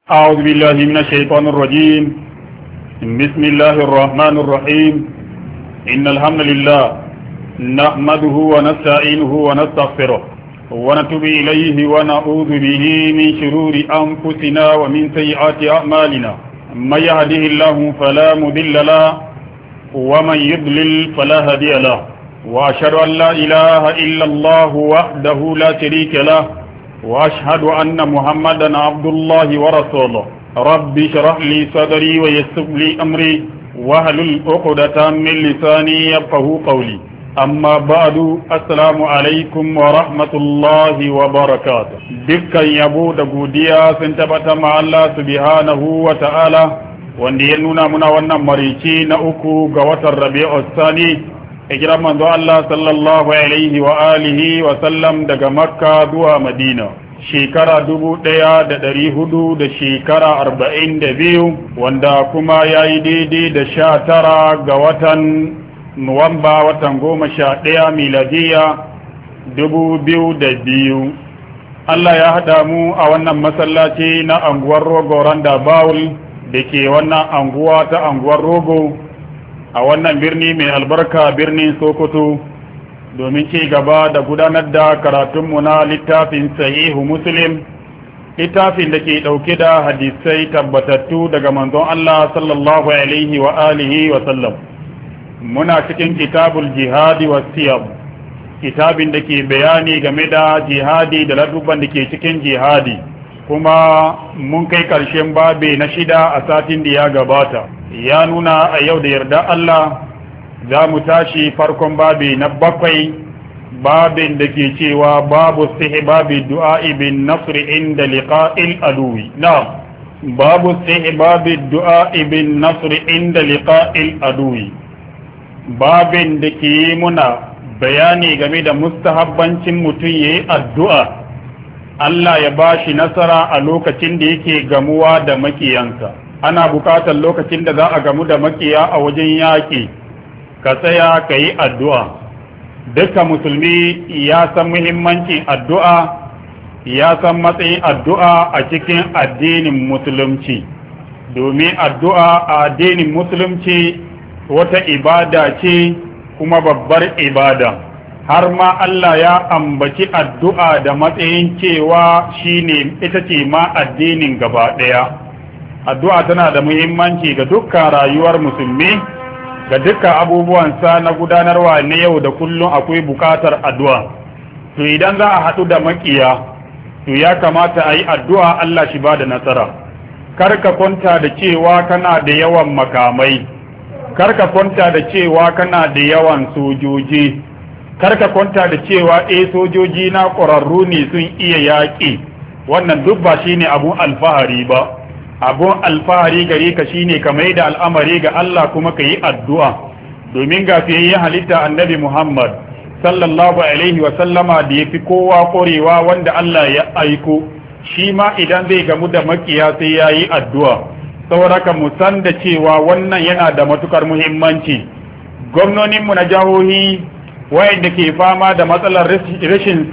أعوذ بالله من الشيطان الرجيم. بسم الله الرحمن الرحيم. إن الحمد لله نحمده ونستعينه ونستغفره ونتوب إليه ونعوذ به من شرور أنفسنا ومن سيئات أعمالنا. من يهده الله فلا مضل له ومن يضلل فلا هادي له، وأشهد أن لا إله إلا الله وحده لا شريك له، وأشهد أن محمدا عبد الله ورسوله. رب اشرح لي صدري ويسر لي أمري واحلل عقدة من لساني يفقهوا قولي. أما بعد، السلام عليكم ورحمة الله وبركاته. dukkan yabo da godiya sun tabbata ma Allah subhanahu wa ta'ala, wanda ya nuna muna wannan marici na uku ga watan Rabi'ul Thani, hijiran manzo Allah sallallahu alaihi wa alihi wa sallam daga Makka zuwa Madina, shekara 1400 da shekara 42, wanda kuma yayi daidai da 19 ga watan Nuwamba, watan 11 miladiya 2002. Allah ya haɗa mu a wannan masallaci na anguwar Rogo Randa Bawul da ke wannan anguwa ta anguwar Rogo a wannan birni mai albarka, birnin Sokoto, domin ci gaba da gudanar da karatunmu na littafin Sahihu Muslim, littafin da ke ɗauke da hadisai tabbatattu daga manzon Allah sallallahu alaihi wa alihi wa sallam. Muna cikin kitabul jihadi wa siyam, kitabin da ke bayani game da jihadi da ladubban da ke cikin jihadi, kuma mun kai ƙarshen babe na 6 a satin da ya gabata. Ya nuna a yau da yarda Allah za mu tashi farkon babi na 7, babin da ke cewa babu istihbabi du'a'i bin nasr inda liqa'il aduwi. Na'am, babu istihbabi du'a'i bin nasr inda liqa'il aduwi, babin da ke yi muna bayani game da mustahabbancin mutum yayi addu'a Allah ya bashi nasara a lokacin da yake gamuwa da makiyansa. Ana bukatar lokacin da za a gamu da makiya a wajen yaƙi, ka tsaya ka yi addu'a. Duka musulmi ya san muhimmancin addu'a, ya san matsayin addu'a a cikin addinin musulunci, domin addu'a a addinin musulunci wata ibada ce kuma babbar ibada. Har ma Allah ya ambaci addu'a da matsayin cewa ita ce ma addinin gaba ɗaya. Addu'a tana da muhimmanci ga dukkan rayuwar musulmi, ga dukkan abubuwansa na gudanarwa na yau da kullum akwai bukatar addu'a. To idan za a haɗu da makiya, to ya kamata a yi addu'a Allah shi ba da nasara. Karka kwanta da cewa kana da yawan makamai, karka kwanta da cewa kana da yawan sojoji, karka kwanta da cewa sojoji na ƙwararru ne sun iya yaƙi. Wannan duk ba shine abun alfahari ba. Abun alfahari gare ka shine ka mai da al'amari ga Allah kuma ka yi addu'a, domin ga fiyayyen halitta annabi Muhammad sallallahu alaihi wa sallama da ya fi kowa ƙorewa wanda Allah ya aiko, shi ma idan zai gamu da makiya sai ya yi addu'a. Sauraka mu san da cewa wannan yana da matukar muhimmanci. Gwamnoninmu na jihohi wayanda ke fama da matsalar rashin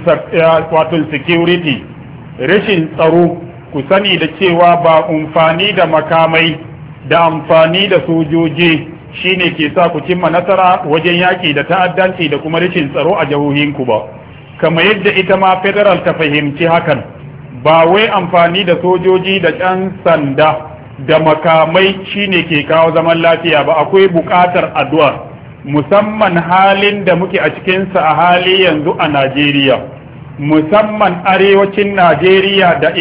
security, rashin tsaro, ku sani da cewa ba amfani da makamai da amfani da sojoji shine ke sa ku cimma nasara wajen yaƙi da ta'addanci da kuma rashin tsaro a jihohinku ba. Kamar yadda ita ma federal ta fahimci hakan, ba wai amfani da sojoji da ƴan sanda da makamai shine ke kawo zaman lafiya ba. Akwai buƙatar addu'a, musamman halin da muke a cikinsa a hali yanzu a Najeriya, musamman arewacin Najeriya da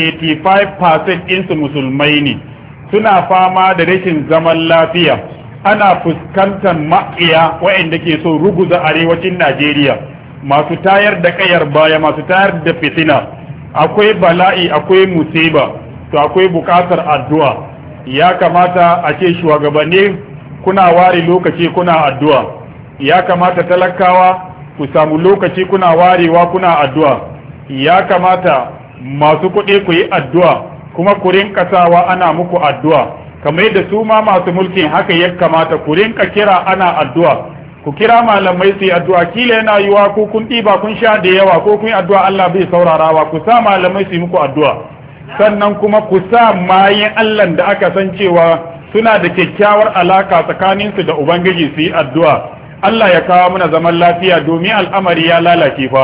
85% ɗinsu musulmai ne, suna fama da rashin zaman lafiya. Ana fuskantar maƙiya waɗanda ke so ruguza arewacin Najeriya, masu tayar da ƙayar baya, masu tayar da fitina. Akwai bala'i, akwai musiba, to akwai buƙatar addu'a. Ya kamata a ce shugabanni kuna ware lokaci kuna addu'a, ya kamata talakawa ku samu lokaci kuna warewa kuna addu'a, ya kamata masu kuɗi ku yi addu'a kuma ku rinka sawa ana muku addu'a, kamar yadda su ma masu mulkin haka ya kamata ku rinka kira ana addu'a. Ku kira malamai su yi addu'a, kila yana yiwa ko kun ɗiba kun sha da yawa ko kun yi addu'a Allah bai saurarawa, ku sa malamai su yi muku addu'a. sannan kuma ku sa mayin Allah da aka san cewa suna da kyakkyawar alaka tsakaninsu da ubangiji su yi addu'a Allah ya kawo mana zaman lafiya domin al'amari ya lalace fa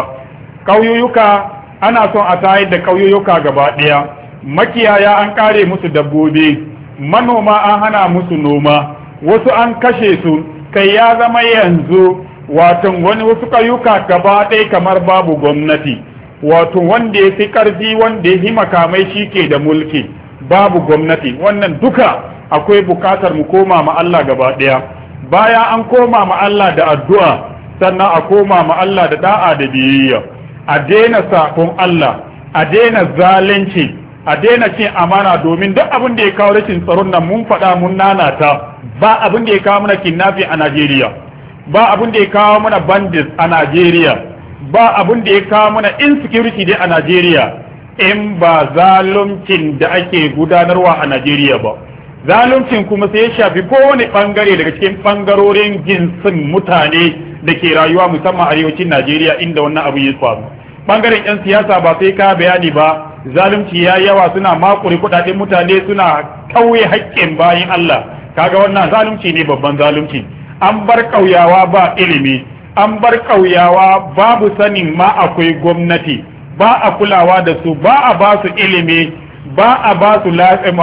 ƙauyuka ana son a tayar da ƙauyuka gaba ɗaya makiyaya an kare musu dabbobi manoma an hana musu noma wasu an kashe su kai ya zama yanzu wato wasu ƙauyuka gaba ɗaya kamar babu gwamnati wato wanda ya fi ƙarfi wanda ya fi makamai shi ke da mulki babu gwamnati wannan duka akwai bukatar mu koma ma Allah gaba ɗaya baya an koma ma Allah da addu'a sannan a koma ma Allah da da'a da biyayya a daina sakon Allah a daina zalunci a daina cin amana domin duk abin da ya kawo rashin tsaron nan mun faɗa mun nanata ba abin da ya kawo mana kidnapping a Najeriya ba abin da ya kawo mana bandits a Najeriya ba abin da ya kawo mana insecurity dai a Najeriya in ba zaluncin da ake gudanarwa a Najeriya ba zaluncin kuma sai ya shafi kowane bangare daga cikin bangarorin jinsin mutane da ke rayuwa musamman arewacin Najeriya inda wannan abu ya faru bangaren yan siyasa ba sai ka bayani ba zalunci ya yawa suna makure kudaden mutane suna kauye haƙƙin bayin Allah kaga wannan zalunci ne babban zalunci an bar kauyawa ba ilimi an bar kauyawa babu sanin ma akwai gwamnati ba a kulawa da su ba a ba su ilimi ba a ba su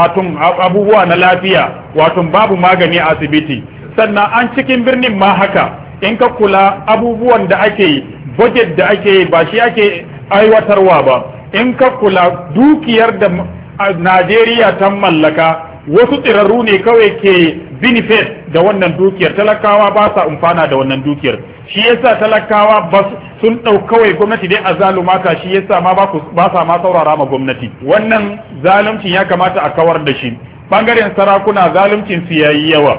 abubuwa na lafiya wato babu magani a asibiti sannan an cikin birnin ma haka in ka kula abubuwan da ake budget da ake ba shi ake aiwatarwa ba in ka kula dukiyar da Najeriya ta mallaka wasu tsirarru ne kawai ke benefit da wannan dukiyar talakawa ba sa umfana da wannan dukiyar shi yasa talakawa sun kawai gwamnati dai a zalumata shi yasa ma ba sa ma saurara ma gwamnati wannan zaluncin ya kamata a kawar da shi bangaren sarakuna zaluncin su yayi yawa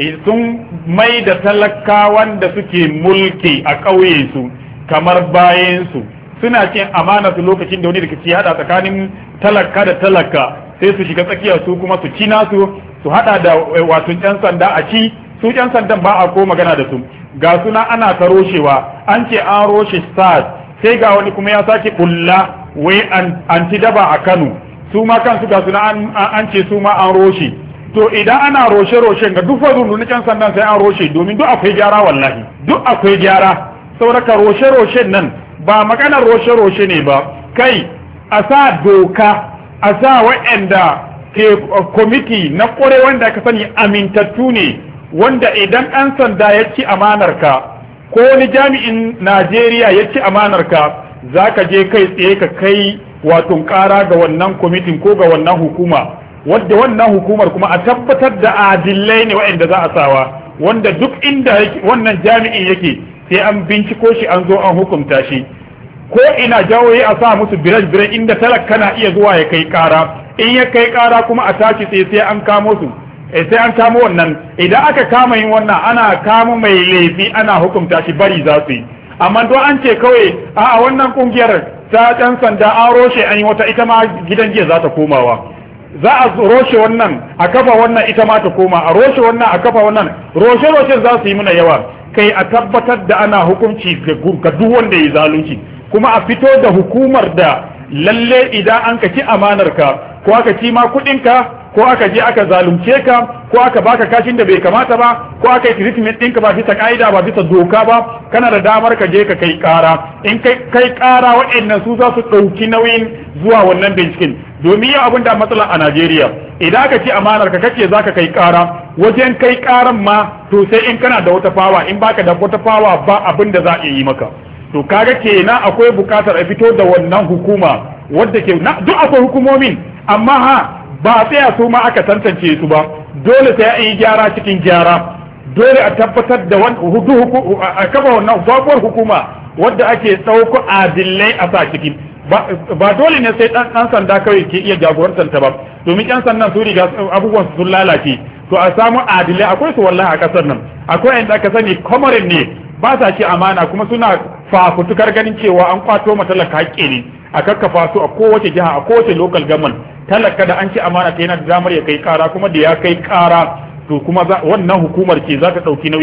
sun mai da talakawan da suke mulki a ƙauye su kamar bayan su suna cin amana su lokacin da wani rikici hada tsakanin talaka da talaka sai su shiga tsakiya su kuma su ci nasu su hada da wato yan sanda a ci su yan sandan ba a ko magana da su ga suna ana ta roshewa an ce an roshe SARS sai ga wani kuma ya sake bulla wai anti daba a Kano su ma kansu ga suna an ce su ma an roshe to idan ana roshe ga duk wani na yan sandan sai an roshe domin duk akwai gyara wallahi duk akwai gyara saboda roshe nan ba maganar roshe ne ba kai a sa doka a sa waɗanda ke kwamiti na ƙware wanda aka sani amintattu ne wanda idan ɗan sanda ya ci amanarka ko wani jami'in Najeriya ya ci amanarka za ka je kai tsaye ka kai wato ƙara ga wannan kwamitin ko ga wannan hukuma wadda wannan hukumar kuma a tabbatar da adillai ne waɗanda za a sawa wanda duk inda wannan jami'in yake sai an binciko shi an zo an hukunta shi ko ina jawoyi a sa musu biran inda talaka na iya zuwa ya kai kara in ya kai kara kuma a tashi sai an kamo su sai an kamo wannan idan aka kama yin wannan ana kama mai laifi ana hukunta shi bari za su yi amma don an ce kawai a wannan kungiyar ta ɗan sanda an roshe an yi wata ita ma gidan jiya za ta komawa za a roshe wannan a kafa wannan ita ma ta koma a roshe wannan a kafa wannan roshe za su yi muna yawa kai a tabbatar da ana hukunci ga duk wanda ya zalunci kuma a fito da hukumar da lalle idan an ka ci amanarka ko aka ci ma kuɗinka ko aka je aka zalunce ka ko aka baka kashin da bai kamata ba ko aka yi treatment ɗinka ba bisa ka'ida ba bisa doka ba kana da damar ka je ka kai ƙara in kai ƙara waɗannan su za su ɗauki nauyin zuwa wannan binciken domin yin abin da matsala a Najeriya idan aka ci amanar ka kace zaka kai ƙara wajen kai ƙaran ma to sai in kana da wata fawa in baka da wata fawa ba abin da za a yi maka to kaga kenan akwai bukatar a fito da wannan hukuma wadda ke duk akwai hukumomin amma ba tsaya su ma aka tantance su ba dole sai an yi gyara cikin gyara dole a tabbatar da a kafa wannan sabuwar hukuma wadda ake ɗauko adillai a sa cikin ba dole ne sai ɗan sanda kawai ke iya jagorantar ta ba domin ƴan sandan su riga abubuwan sun lalace to a samu adillai akwai su wallahi a ƙasar nan akwai yanda aka sani kwamarin ne ba sa ci amana kuma suna fafutukar ganin cewa an kwato ma talaka haƙƙi ne a kakkafa su a kowace jiha a kowace local government talaka da an ci amana ta yana da damar ya kai ƙara kuma da ya kai ƙara to kuma wannan hukumar ce za ta ɗauki nauyin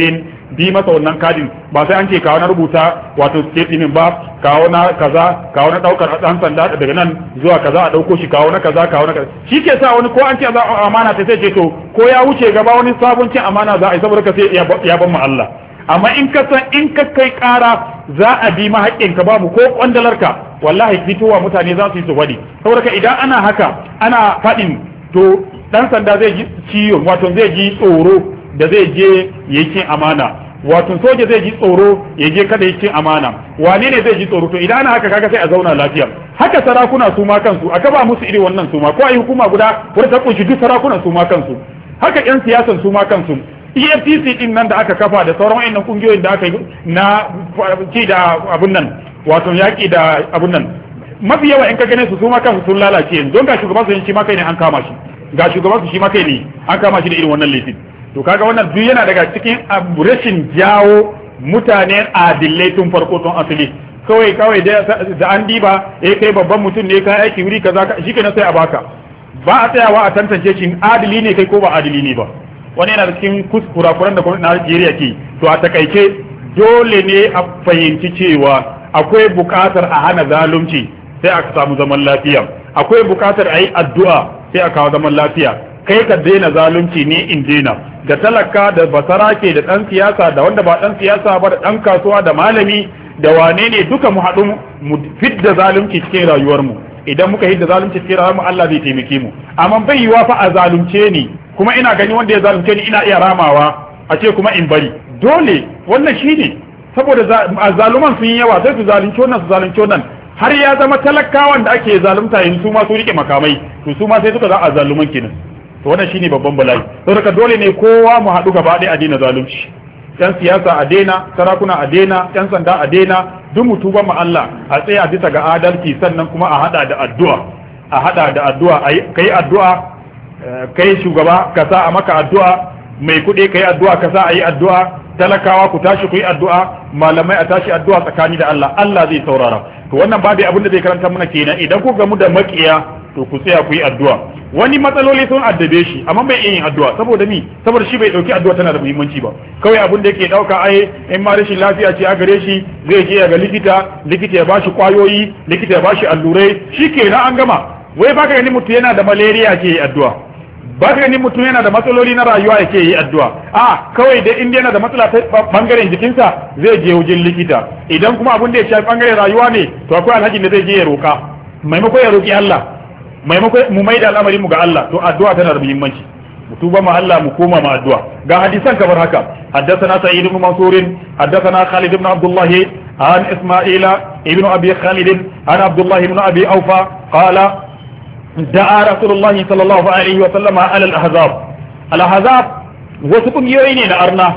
bi masa wannan kadin ba sai an ce kawo na rubuta wato statement ba, kawo na kaza, kawo na daukar dan sanda daga nan zuwa kaza a dauko shi, kawo na kaza, kawo na kaza. Shi ke sa wani ko an ce za a amana ta sai ce to ko ya wuce gaba wani sabon cin amana za a yi saboda ka sai ya ban mu Allah. Amma in ka san in ka kai kara za a bi ma haƙƙinka babu ko kwandalarka, wallahi fitowa mutane za su yi su faɗi. Saboda ka idan ana haka ana faɗin to dan sanda zai ji ciwo, wato zai ji tsoro da zai je yayin amana, wato soja zai ji tsoro ya je kada yayin amana. Wane ne zai ji tsoro? To idan ana haka kaga sai a zauna lafiya. Haka sarakuna su ma kansu aka ba musu irin wannan su ma, ko ayi hukuma guda wadda ta kunshi duk sarakunan su ma kansu. Haka yan siyasan su ma kansu. EFCC din nan da aka kafa da sauran wayannan kungiyoyin da aka yi na ci da abun nan, wato yaki da abun nan, mafi yawa in ka gane su ma kansu sun lalace yanzu. Don ga shugaban su shi ma kai ne an kama shi, ga shugaban su shi ma kai ne an kama shi da irin wannan laifin. To kaga wannan duk yana daga cikin rashin jawo mutane adillai tun farko tun asali. Kawai da an diba kai babban mutum ne ka aiki wuri kaza shi kenan sai a baka, ba a tsayawa a tantance shi adili ne kai ko ba adili ne ba. Wani yana da cikin kurakuran da gwamnatin Najeriya ke. To a takaice dole ne a fahimci cewa akwai bukatar a hana zalunci sai a samu zaman lafiya, akwai bukatar a yi addu'a sai a kawo zaman lafiya. Kai ka daina zalunci ne in daina, da talaka da basarake da dan siyasa da wanda ba dan siyasa ba da dan kasuwa da malami da wane ne duka mu haɗu mu fidda zalunci cikin rayuwar mu. Idan muka hidda zalunci cikin rayuwar mu Allah zai taimake mu. Amma bai yiwa fa a zalunce ni kuma ina gani wanda ya zalunce ni ina iya ramawa a ce kuma in bari. Dole wannan shine, saboda zaluman sun yi yawa sai su zalunci wannan su zalunci wannan, har ya zama talakawan da ake zalunta yanzu su ma su rike makamai, to su ma sai suka za a zaluman kenan. To wannan shine babban bala'i. Saboda dole ne kowa mu haɗu gaba ɗaya a daina zalunci. Yan siyasa a daina, sarakuna a daina, yan sanda a daina, duk mu tuba ma Allah a tsaya bisa ga adalci, sannan kuma a hada da addu'a. A hada da addu'a, kai addu'a, kai shugaba ka sa a maka addu'a, mai kuɗi kai addu'a ka sa a yi addu'a, talakawa ku tashi ku yi addu'a, malamai a tashi addu'a tsakani da Allah, Allah zai saurara. To wannan babu abin da zai karanta mana kenan, idan ku gamu da makiya to ku tsaya ku yi addu'a. Wani matsaloli sun addabe shi amma bai yin addu'a, saboda mi? Saboda shi bai dauki addu'a tana da muhimmanci ba. Kawai abin da yake dauka ai in ma rashin lafiya ce a gare shi zai je ga likita ya bashi kwayoyi, likita ya bashi allurai, shikenan an gama. Wai baka gani mutum yana da malaria ke yi addu'a, baka gani mutum yana da matsaloli na rayuwa yake yi addu'a. A kawai dai in yana da matsala ta bangaren jikinsa zai je wajen likita. Idan kuma abin da ya shafi bangaren rayuwa ne to akwai alhaji da zai je ya roka, maimako ya roki Allah, maimako mu mai da al'amarin mu ga Allah. To addu'a tana da muhimmanci, mu tuba ma Allah mu koma ma addu'a. Ga hadisan kamar haka: haddathana Sa'id ibn Mansur, haddathana Khalid ibn Abdullah an Isma'ila ibn Abi Khalid an Abdullah ibn Abi Awfa qala da'a Rasulullah sallallahu alaihi wa sallam ala al-ahzab. Al-ahzab wasu kungiyoyi ne na arna,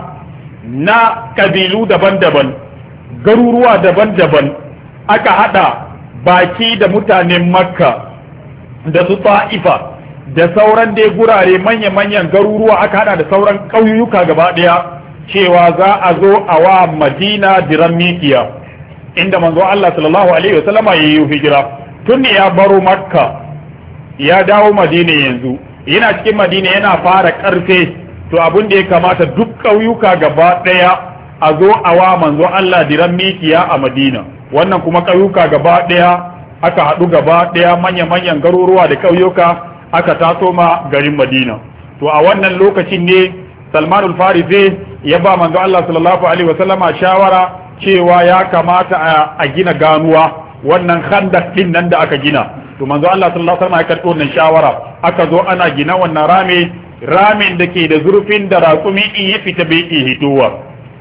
na kabilu daban-daban, garuruwa daban-daban, aka hada baki da mutanen Makka da su Ta'ifa da sauran dai gurare manya-manyan garuruwa, aka hada da sauran ƙauyuka gaba ɗaya, cewa za a zo a wa Madina diran mikiya, inda manzo Allah sallallahu alaihi wa sallama ya yi hijira. Tun ya baro Makka ya dawo Madina, yanzu yana cikin Madina yana fara karfe. To abin da ya kamata duk ƙauyuka gaba ɗaya a zo a wa manzo Allah diran mikiya a Madina. Wannan kuma ƙauyuka gaba ɗaya aka haɗu gaba ɗaya, manya-manyan garuruwa da ƙauyuka aka taso ma garin Madina. To a wannan lokacin ne Salmanul Farisi ya ba manzo Allah sallallahu alaihi wa sallama shawara cewa ya kamata a gina ganuwa, wannan khandak din nan da aka gina. To manzo Allah sallallahu alaihi wa sallama ya karɓo wannan shawara, aka zo ana gina wannan ramin da ke da zurfin da raƙumi in ya fita bai iya hitowa,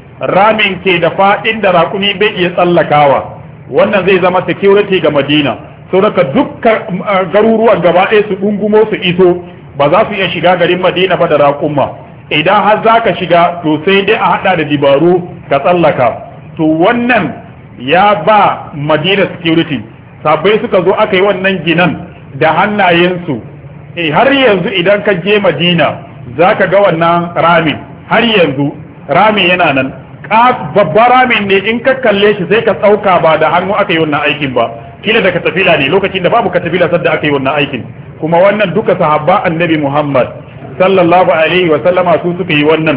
ramin ke da faɗin da raƙumi bai iya tsallakawa. Wannan zai zama security ga Madina, saboda dukkan garuruwan gaba ɗaya su dungumo su iso, ba za su iya shiga garin Madina ba da raƙumma. Idan har za ka shiga to sai dai a haɗa da dibaru ka tsallaka. To wannan ya ba Madina security. Sabai suka zo aka yi wannan ginan da hannayensu. Har yanzu idan ka je Madina za ka ga wannan ramin, har yanzu ramin yana nan. Babban ramin ne in ka kalle shi sai ka tsauka ba da hannu aka yi wannan aikin ba, kila da katafila ne, lokacin da babu katafila sadda aka yi wannan aikin. Kuma wannan duka sahabba annabi Muhammad sallallahu alaihi wa sallama su suka yi wannan.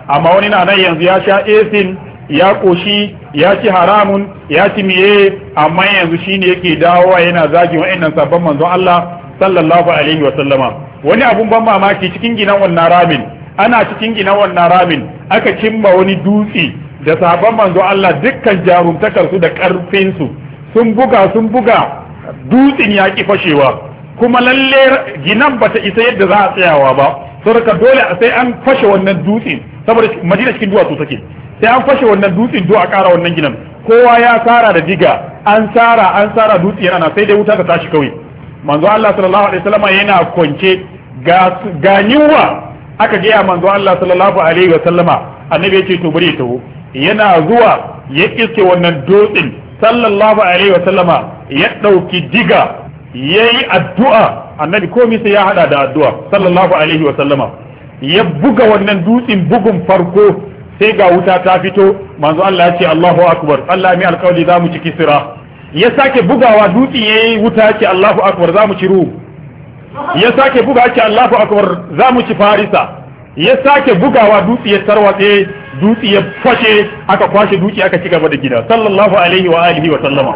amma wani na nan yanzu ya sha esin ya koshi ya ci haramun ya ci miye amma yanzu shine yake dawowa yana zagi wa'annan sabon manzon Allah sallallahu alaihi wa sallama. Wani abun ban mamaki cikin ginan wannan ramin, ana cikin ginan wannan ramin aka cimma wani dutse da sabon manzon Allah dukkan jarumtakar su da karfin su sun buga dutsen ya ki fashewa, kuma lalle ginan bata isa yadda za a tsayawa ba, saboda dole sai an fashe wannan dutsen, saboda Madina cikin duwatsu take, sai an fashe wannan dutsen do a ƙara wannan ginan. Kowa ya tsara da diga, an tsara dutse yana sai dai wuta ta tashi kawai. Manzo Allah sallallahu alaihi wasallam yana kwance ga yunwa, aka gaya manzo Allah sallallahu alaihi wasallama, annabi ya ce to bari ya taho, yana zuwa ya iske wannan dutsen sallallahu alaihi wasallama ya dauki diga yayi addu'a, annabi komai sai ya hada da addu'a sallallahu alaihi wasallama, ya buga wannan dutsen bugun farko sai ga wuta ta fito. Manzo Allah ya ce Allahu akbar, Allah mai alƙawari za mu ci Kisra. Ya sake bugawa dutse yayi wuta ce Allahu akbar, za mu ci Rum. Ya sake buga ce Allahu akbar, za mu ci Farisa. Ya sake bugawa dutse ya tarwatse, dutse ya fashe, aka kwashe dutse aka ci gaba da gida sallallahu alaihi wa alihi wa sallama.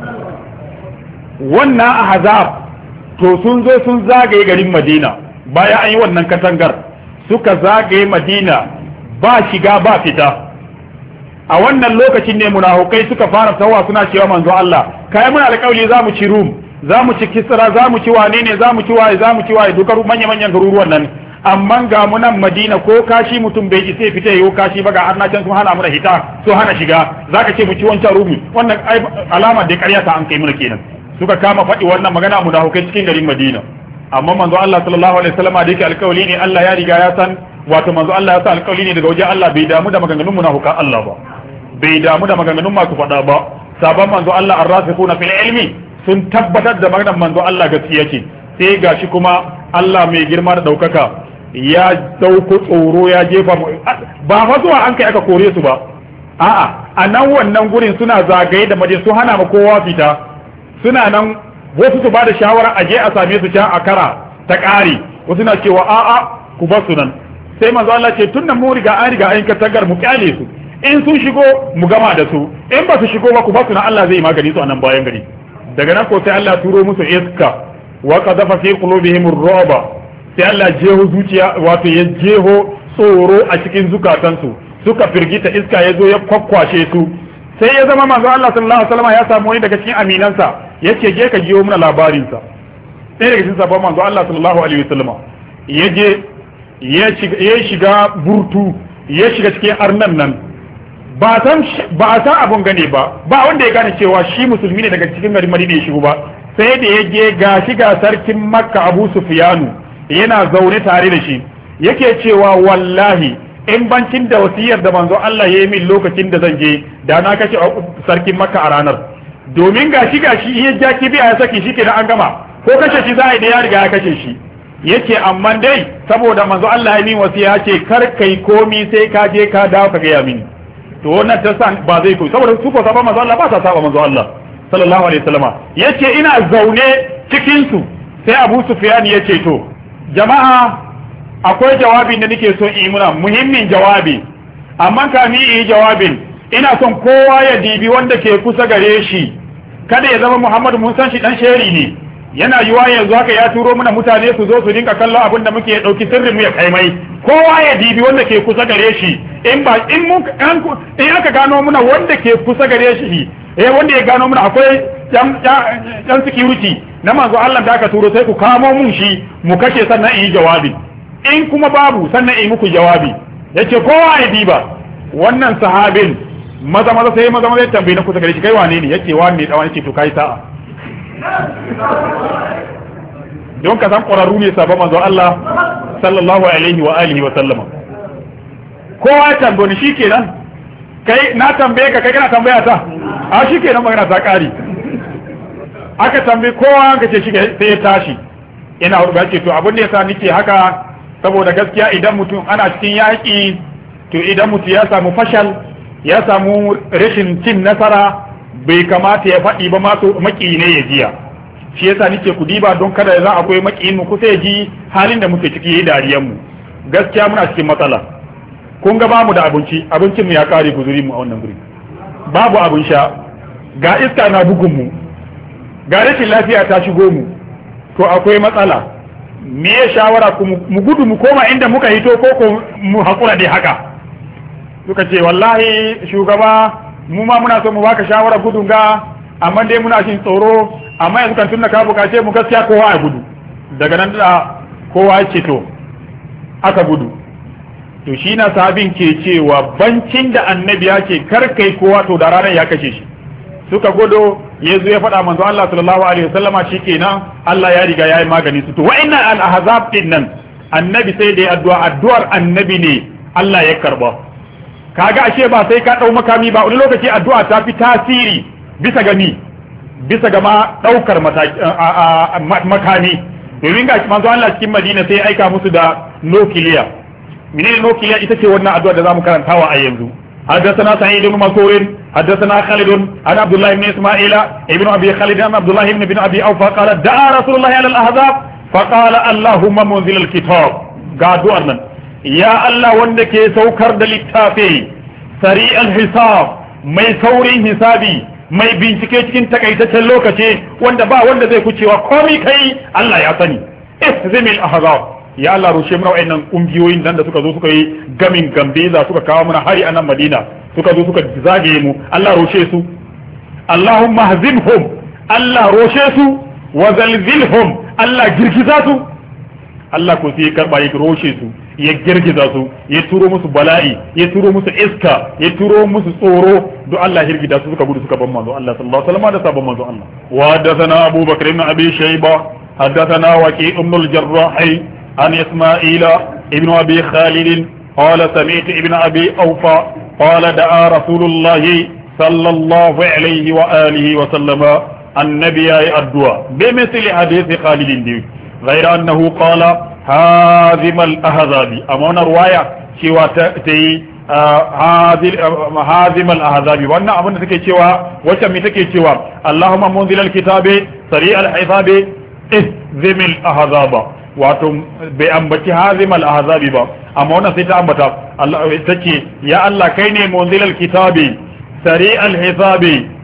Wannan ahzab to sun zo sun zagaye garin Madina, baya an yi wannan katangar suka zagaye Madina ba shiga ba fita. A wannan lokacin ne munafukai suka fara tawa suna cewa manzo Allah kai mun alƙawli za mu ci Rum, za mu ci Kisra, za mu ci wane ne, za mu ci waye duka manyan garuruwan nan, amma ga mu nan Madina ko kashi mutum bai ji sai fita yau kashi ba, ga arnacin sun hana mu da hita, sun hana shiga, zaka ce mu ci wancan Rumi. Wannan alama da ƙarya ta an kai muna kenan. Suka kama faɗi wannan magana munafukai cikin garin Madina. Amma manzo Allah sallallahu alaihi wasallam da yake alƙawli ne, Allah ya riga ya san, wato manzo Allah ya sa alƙawli ne daga wajen Allah, bai damu da maganganun munafukan Allah ba, bai damu da maganganun masu faɗa ba. Sabon manzo Allah ar-rasikhuna fil ilmi sun tabbatar da maganar manzo Allah gaskiya ce. Sai gashi kuma Allah mai girma da daukaka ya dauko tsoro ya jefa ba fa zuwa an kai aka kore su ba, a'a a nan wannan gurin suna zagaye da Madina, su hana ma kowa fita, suna nan wasu su ba da shawara aje a same su can a kara ta ƙari, wasu na cewa a'a ku bar su nan. Sai manzo Allah ce tunda mu riga an katangar mu kyale su, in sun shigo mu gama da su, in ba su shigo ba ku ba su na Allah zai magani su a nan bayan gari. Daga nan ko sai Allah turo musu iska wa qadafa fi qulubihim ar-ru'ba, sai Allah jeho zuciya, wato ya jeho tsoro a cikin zukatansu, suka firgita, iska ya zo ya kwakwashe su. Sai ya zama manzo Allah sallallahu alaihi wasallam ya samu wani daga cikin aminansa yace je ka jiyo mana labarin sa. Sai daga cikin sabon manzo Allah sallallahu alaihi wasallam ya je ya shiga burtu, ya shiga cikin arnan nan, ba a san abun gane ba wanda ya gane cewa shi musulmi ne daga cikin garin Madina ya shigo ba. Sai da ya je ga sarkin Makka Abu Sufyanu yana zaune tare da shi, yake cewa wallahi in bancin da wasiyar da manzo Allah ya yi min lokacin da zan je, da na kashe sarkin Makka a ranar, domin gashi ya ja kibiya ya saki shi kenan an gama, ko kashe shi za a yi da ya riga ya kashe shi. Yake amma dai saboda manzo Allah ya min wasiya ce kar kai komi sai ka je ka dawo ka gaya mini. To wannan ta san ba zai koyi, saboda su ko saba manzo Allah ba sa saba manzo Allah sallallahu alaihi wasallama. Yace ina zaune cikin su, sai Abu Sufyan yace to jama'a akwai jawabin da nake so in yi muna, muhimmin jawabi, amma kamin yi jawabin ina son kowa ya dibi wanda ke kusa gare shi, kada ya zama Muhammadu mun san shi dan sheri ne, yana yiwa yanzu haka ya turo mana mutane su zo su dinka kallon abin da muke dauki sirrin mu ya kai mai. Kowa ya dibi wanda ke kusa gare shi, in aka gano muna wanda ke kusa gare shi, wanda ya gano muna akwai yan security na manzo Allah da aka turo, sai ku kamo mun shi mu kashe sannan in yi jawabi, in kuma babu sannan in yi muku jawabi. Yace kowa ya diba wannan sahabin, maza sai ya tambaye na kusa gare shi, kai wane ne? Yace wani ne dawa. Yace to kai sa'a, don ka san ƙwararru ne sabon manzo Allah sallallahu alaihi wa alihi wa sallama. Kowa ya tambaye shi kenan, kai na tambaye ka, kai kana tambaya ta, a shi kenan magana ta ƙari. Aka tambaye kowa ka ce shi sai ya tashi, ina hurba ce to abin da yasa nake haka saboda gaskiya idan mutum ana cikin yaƙi, to idan mutum ya samu fashal, ya samu rashin cin nasara, bai kamata ya faɗi ba, masu maki ne ya jiya. Shi yasa nake ku diba don kada ya za akwai makiyin mu kusa ya ji halin da muke ciki yayi dariyan mu. Gaskiya muna cikin matsala, kun ga bamu da abincin mu ya kare guzuri mu a wannan guri babu abin sha ga iska na bugun mu ga rashin lafiya ta shigo mu to akwai matsala me ya shawara mu gudu mu koma inda muka hito ko mu hakura dai haka suka ce wallahi shugaba mu ma muna so mu baka shawara gudun ga amma dai muna shin tsoro amma yanzu kan tunna ka bukace mu gaskiya kowa ya gudu daga nan da kowa ya ce to aka gudu to shi na sahabin ke cewa bancin da annabi ya ce kar kai kowa to da ranar ya kashe shi suka gudu ya zo ya faɗa manzo Allah sallallahu alaihi wasallama shikenan Allah ya riga ya yi magani su to wa'annan al-ahzab din nan annabi sai da addu'ar annabi ne Allah ya karba kaga ashe ba sai ka dau makami ba wani lokaci addu'a ta fi tasiri bisa ga ma daukar makami domin ga manzo Allah cikin Madina sai aika musu da nukiliya menene nukiliya ita ce wannan addu'a da zamu karantawa a yanzu حدثنا سعيد بن منصور حدثنا خالد عن عبد الله بن اسماعيل ابن ابي خالد عن عبد الله بن ابي اوفى قال دعا رسول الله على الاحزاب فقال اللهم منزل الكتاب قادوا ارنا يا الله وندك سوكر دلتافي سريع الحساب mai saurin hisabi mai bincike cikin takaitaccen lokaci wanda ba wanda zai kucewa komai kai Allah ya sani ihzimil ahzab ya Allah rushe mana wayannan kungiyoyin dan da suka zo suka yi gamin gambeza suka kawo mana hari a nan Madina suka zo suka zagaye mu Allah rushe su Allahumma hazimhum Allah rushe su wa zalzilhum Allah girgiza su Allah ko sai karba ya roshe su ya girgiza su ya turo musu bala'i ya turo musu iska ya turo musu tsoro do Allah hirgida su suka gudu suka ban manzo Allah sallallahu alaihi wasallam da sabon manzo Allah wa hadathana Abu Bakr ibn Abi Shayba hadathana Waqi' ibn al-Jarrah an Isma'il ibn Abi Khalid qala sami'tu ibn Abi Awfa qala da'a Rasulullah sallallahu alaihi wa alihi wa sallama النبي الدعاء بمثل حديث خالد غير أنه قال هازم الأحزاب أمونا رواية شوى تي هازم الأحزاب وأن أمونا تكي شوى وشمي تكي شوى اللهم منزل الكتاب سريع الحساب اهزم الأحزاب واتم بأنبتي هازم الأحزاب با أمونا سيتا أنبتا تكي يا الله كيني منزل الكتاب سريع الحساب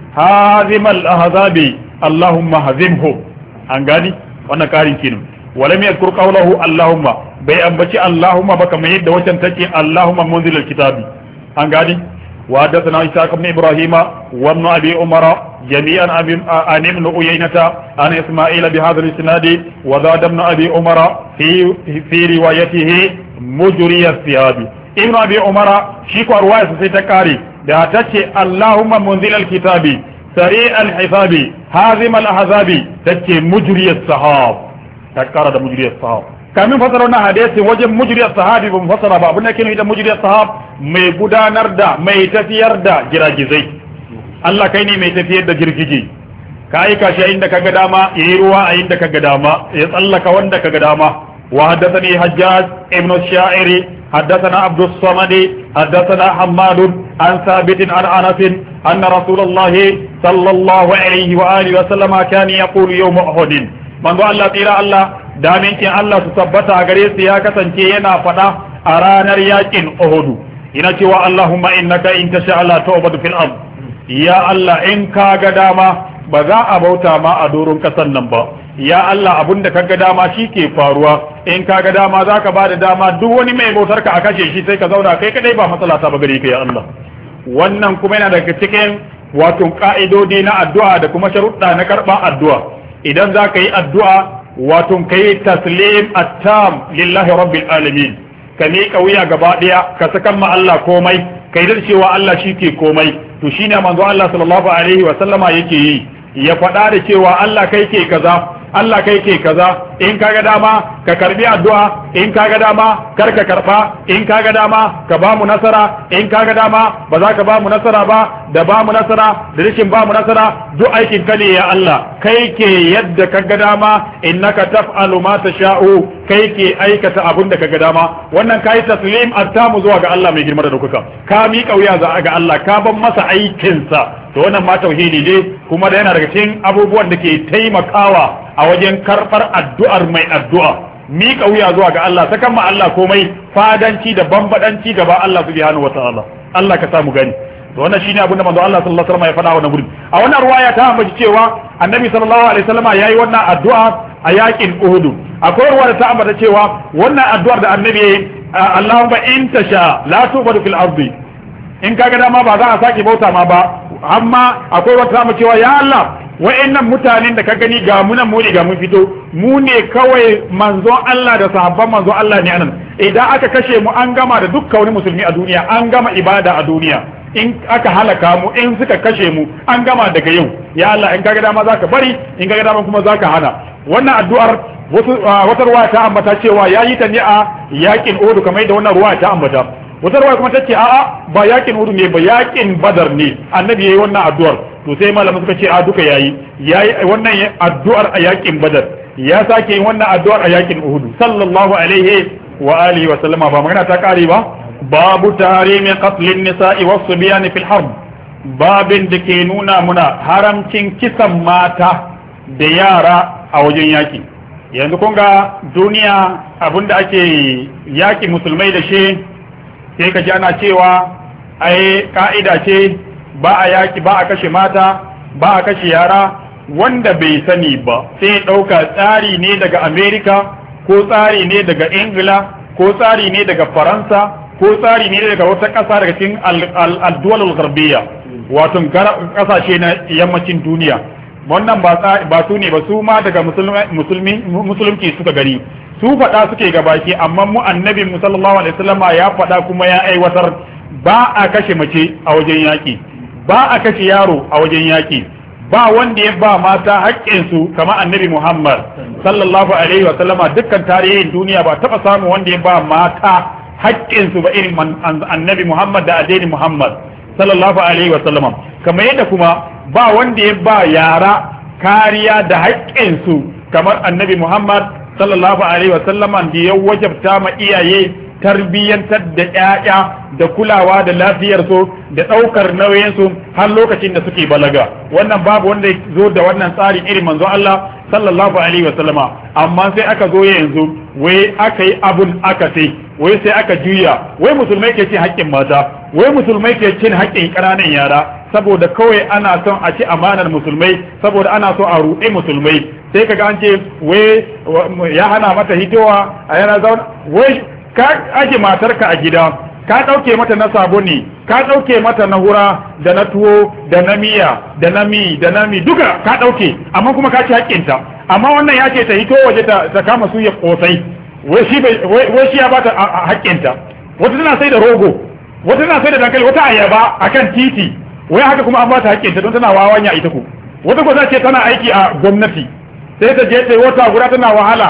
هازم الأحزاب اللهم هزمهم أنغاني wannan karin kenan walam yadhkur qawluhu allahumma bai ambaci allahumma ba kamar yadda wacan take allahumma munzil alkitabi an gadi wa hadathana ishaq ibn ibrahima wa ibn abi umara jami'an an ibn uyaynata an isma'ila bi hadha al-isnad wa zada ibn abi umara fi riwayatihi mujri as-siyab ibn abi umara shi ko riwaya sai ta kare da tace allahumma munzil alkitabi سريع الحساب هازم الأحزاب تكي مجري السحاب تكرر ده مجري السحاب كمن فسرنا حديث وجه مجري السحاب بمفسر بابنا كانوا إذا مجري السحاب مي غدانر دا مي تفير دا جراجزي الله كايني مي تفير دا جرجيجي كاي كاشي عندك قداما يروا عندك قداما يصلك وندك قداما وحدثني حجاج ابن الشاعر حدثنا عبد الصمد حدثنا حماد عن ثابت عن انس ان رسول الله صلى الله عليه واله وسلم كان يقول يوم احد من الله تيرا الله دامين الله تثبتا gare su ya kasance yana fada a ranar yakin Uhud ina cewa Allahumma innaka in tasha la tu'badu fil ard ya Allah in ka ga dama ba za a bauta ma a doron kasan nan ba ya Allah abinda ka ga dama shi ke faruwa in ka ga dama za ka ba da dama duk wani mai bautar ka a kashe shi sai ka zauna kai kadai ba matsala ta ba gare ka ya Allah wannan kuma yana daga cikin wato ka'idodi na addu'a da kuma sharuɗa na karɓar addu'a idan za ka yi addu'a wato ka yi taslim at-tam lillahi rabbil alamin ka miƙa wuya gaba ɗaya ka sakan ma Allah komai ka yi cewa Allah shi ke komai to shine manzo Allah sallallahu alaihi wa sallama yake yi ya faɗa da cewa Allah kai ke kaza Allah kai ke kaza in kaga dama ka karbi addu'a in kaga dama kar ka karba in kaga dama ka ba mu nasara in kaga dama ba za ka ba mu nasara ba da ba mu nasara da rashin ba mu nasara duk aikin ka ne ya Allah kai ke yadda kaga dama innaka taf'alu ma tasha'u kai ke aikata abin da kaga dama wannan kai taslim attamu zuwa ga Allah mai girma da dokuka ka mi kauya za ga Allah ka ban masa aikin sa to wannan ma tauhidi ne kuma da yana daga cikin abubuwan da ke taimakawa a wajen karɓar addu'ar mai addu'a miƙa wuya zuwa ga Allah sakan ma Allah komai fadanci da bambadanci gaba Allah subhanahu wataala Allah ka samu gani to wannan shine abin da manzo Allah sallallahu alaihi wasallam ya faɗa wannan gurin a wannan ruwaya ta ambaci cewa annabi sallallahu alaihi wasallam yayi wannan addu'a a yakin Uhud akwai ruwaya ta ambata cewa wannan addu'ar da annabi yayi Allahumma in tasha la tubadu fil ardi in kaga dama ba za a sake bauta ma ba amma akwai wata mu cewa ya Allah wa'annan mutanen da ka gani ga munan mu ne ga mun fito mu ne kawai manzon Allah da sahabban manzon Allah ne anan idan aka kashe mu an gama da dukkan wani musulmi a duniya an gama ibada a duniya in aka halaka mu in suka kashe mu an gama daga yau ya Allah in kaga dama zaka bari in kaga dama kuma zaka hana wannan addu'ar wata ruwa ta ambata cewa yayi ta ne a yakin Uhud kamar yadda wannan ruwa ta ambata wata ruwa kuma tace a'a ba yakin Uhud ne ba yakin Badar ne annabi yayi wannan addu'ar to sai malamin suka ce a duka yayi wannan addu'ar a yakin Badar ya sake yin wannan addu'ar a yakin Uhud sallallahu alaihi wa alihi wa sallama ba magana ta kare ba babu tarimi qatlin nisa'i was subyan fil harb babin da ke nuna muna haramcin kisan mata da yara a wajen yaki yanzu kun ga duniya abinda ake yaki musulmai da shi sai ka ji ana cewa ai ka'ida ce ba a yaki ba a kashe mata ba a kashe yara wanda bai sani ba sai ɗauka tsari ne daga Amerika ko tsari ne daga Ingila ko tsari ne daga Faransa ko tsari ne daga wata ƙasa daga cikin al-duwal gharbiyya wato ƙasashe na yammacin duniya wannan ba su ne ba su ma daga musulunci suka gani su faɗa suke gabaki amma mu annabi mu sallallahu alaihi wasallam ya faɗa kuma ya aiwatar ba a kashe mace a wajen yaƙi ba a kashe yaro a wajen yaƙi ba wanda ya ba mata haƙƙinsu kama annabi Muhammad sallallahu alaihi wasallam dukkan tarihin duniya ba taɓa samu wanda ya ba mata haƙƙinsu ba irin annabi Muhammad da addini Muhammad sallallahu alaihi wasallam kamar yadda kuma ba wanda ya ba yara kariya da haƙƙinsu kamar annabi Muhammad sallallahu alaihi wasallam da ya wajabta ma iyaye tarbiyyantar da ƴaƴa da kulawa da lafiyar su da ɗaukar nauyin su har lokacin da suke balaga wannan babu wanda ya zo da wannan tsari irin manzo Allah sallallahu alaihi wasallama amma sai aka zo yanzu wai aka yi abun aka sai wai sai aka juya wai musulmai ke cin haƙƙin mata wai musulmai ke cin haƙƙin ƙananan yara saboda kawai ana son a ci amanar musulmai saboda ana so a ruɗe musulmai sai kaga an ce wai ya hana mata hitowa a yana zauna wai ka aje matarka a gida ka ɗauke mata na saboni ka ɗauke mata na hura da na tuwo da na miya da na mi duka ka ɗauke amma kuma ka ci haƙƙinta amma wannan ya ce ta hito waje ta kama su ya ƙosai wai shi ya bata haƙƙinta wata tana sai da rogo wata tana sai da dankali wata ayaba akan titi wai haka kuma an bata haƙƙinta don tana wawanya ita ku wata ko za ce tana aiki a gwamnati sai ta je ta wata guda tana wahala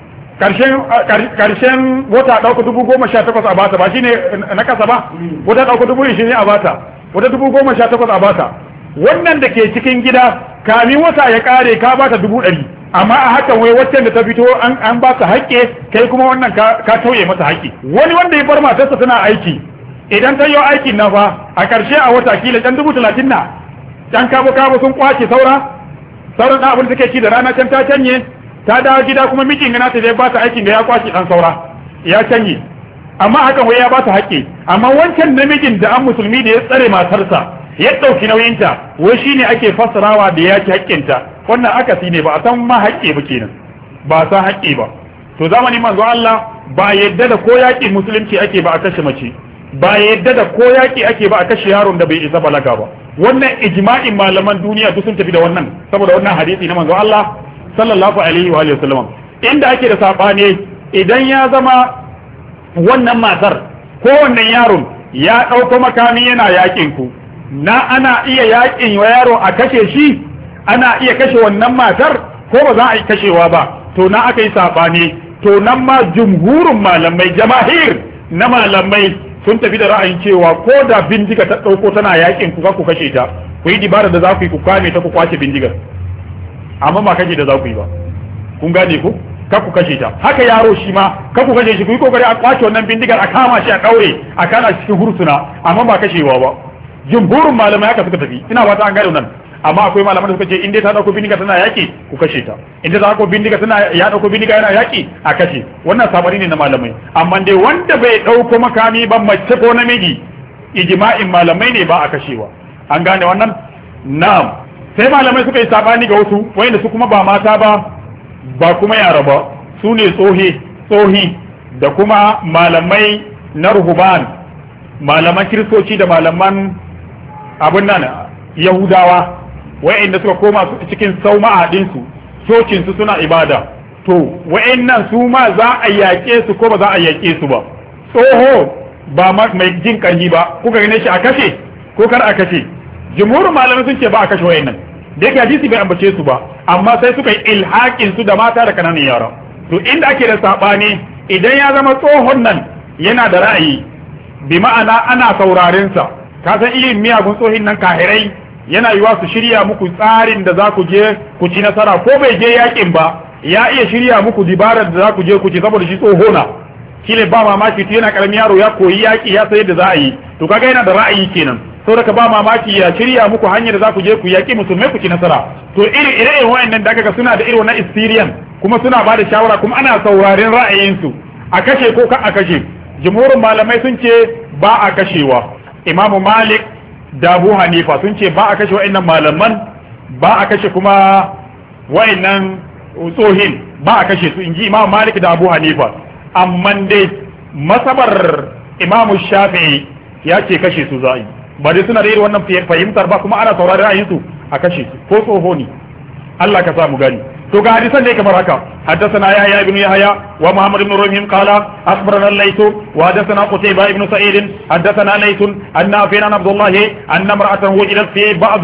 karshen wata ɗauka 18,000 a bata ba shine na kasa ba wata ɗauka 20,000 a bata wata 18,000 a bata wannan da ke cikin gida kamin wata ya kare ka bata 100,000 amma a hakan wai waccan da ta fito an ba ta haƙƙe kai kuma wannan ka tauye mata haƙƙi wani wanda ya bar matarsa tana aiki idan ta yi aikin na fa a ƙarshe a wata kila ɗan 30,000 na ɗan kabo sun kwace sauran abin da take ci da rana can ta canye ta dawo gida kuma mijin gana ta zai ba ta aikin da ya kwace ɗan saura ya canye amma hakan wai ya ba ta haƙƙi amma wancan namijin da an musulmi da ya tsare matarsa ya ɗauki nauyinta wai shine ake fassarawa da ya ci haƙƙinta wannan akasi ne ba a san ma haƙƙi ba kenan ba a san haƙƙi ba to zamanin manzo Allah ba yadda da ko yaƙi musulunci ake ba a kashe mace ba yadda da ko yaƙi ake ba a kashe yaron da bai isa balaga ba wannan ijma'in malaman duniya duk sun tafi da wannan saboda wannan hadisi na manzo Allah sallallahu alaihi wa sallam inda ake da sabani idan ya zama wannan matar ko wannan yaron ya ɗauko makami yana yaƙin ku na ana iya yaƙin wa yaro a kashe shi ana iya kashe wannan matar ko ba za a yi kashewa ba to na aka yi sabani to nan ma jumhurin malamai jama'ir na malamai sun tafi da ra'ayin cewa ko da bindiga ta ɗauko tana yakin ku ku kashe ta ku yi dibara da za ku yi ku kame ta ku kwace bindigar amma ba kashe da za ku yi ba kun gane ku ka ku kashe ta haka yaro shi ma ka ku kashe shi ku yi kokari a kwace wannan bindigar a kama shi a ɗaure a kana cikin hursuna amma ba kashewa ba jumhurin malamai haka suka tafi ina ba ta an gane nan amma akwai malaman da suka ce in dai ta dauko bindiga tana yaki ku kashe ta, in dai ta dauko bindiga ya dauko bindiga yana yaki a kashe. Wannan sabari ne na malamai, amma dai wanda bai dauko makami ba mace ko namiji ijma'in malamai ne ba a kashewa. An gane wannan? Na'am. Sai malamai suka yi sabani ga wasu wanda su kuma ba mata ba kuma yara ba, su ne tsohi da kuma malamai na ruhuban, malaman kiristoci da malaman abin nan yahudawa wa'inda suka koma cikin sauma'a dinsu, cocinsu suna ibada. To wa'innan su ma za a yaƙe su ko ba za a yaƙe su ba? Tsoho ba mai jin ƙarfi ba, kuka gane shi a kashe ko kar a kashe? Jumhurin malamai sun ce ba a kashe wa'innan, da yake hadisi bai ambace su ba, amma sai suka yi ilhaƙin su da mata da kananan yara. To inda ake da saɓani, idan ya zama tsohon nan yana da ra'ayi, bi ma'ana ana sauraren sa, ka san irin miyagun tsohin nan kahirai yana yiwa su shirya muku tsarin da za ku je ku ci nasara, ko bai je yakin ba ya iya shirya muku dibarar da za ku je ku ci, saboda shi tsoho na shi ne ba mamaki to yana karamin yaro ya koyi yaki ya san yadda za a yi, to kaga yana da ra'ayi kenan, saboda ba mamaki ya shirya muku hanyar da za ku je ku yaki musulmai ku ci nasara. To irin wayannan da kaga suna da irin wannan experience kuma suna ba da shawara kuma ana sauraren ra'ayinsu, a kashe ko ka a kashe. Jumhurin malamai sun ce ba a kashewa. Imamu Malik da Abu Hanifa sun ce ba a kashe wa'annan malaman, ba a kashe kuma wa'annan tsohin, ba a kashe su, inji Imamu Malik da Abu Hanifa. Amma dai masabar Imamu Shafi'i ya ce kashe su za'i, ba dai suna da irin wannan fahimtar ba, kuma ana saurari ra'ayinsu a kashe su ko tsoho ne. Allah ka samu gani. To ga hadisan da kamar haka, حدثنا يحيى بن يحيى ومحمد بن رمح قال اخبرنا الليث وحدثنا قتيبة بن سعيد حدثنا ليث ان نافع عن عبد الله ان امرأة وجدت في بعض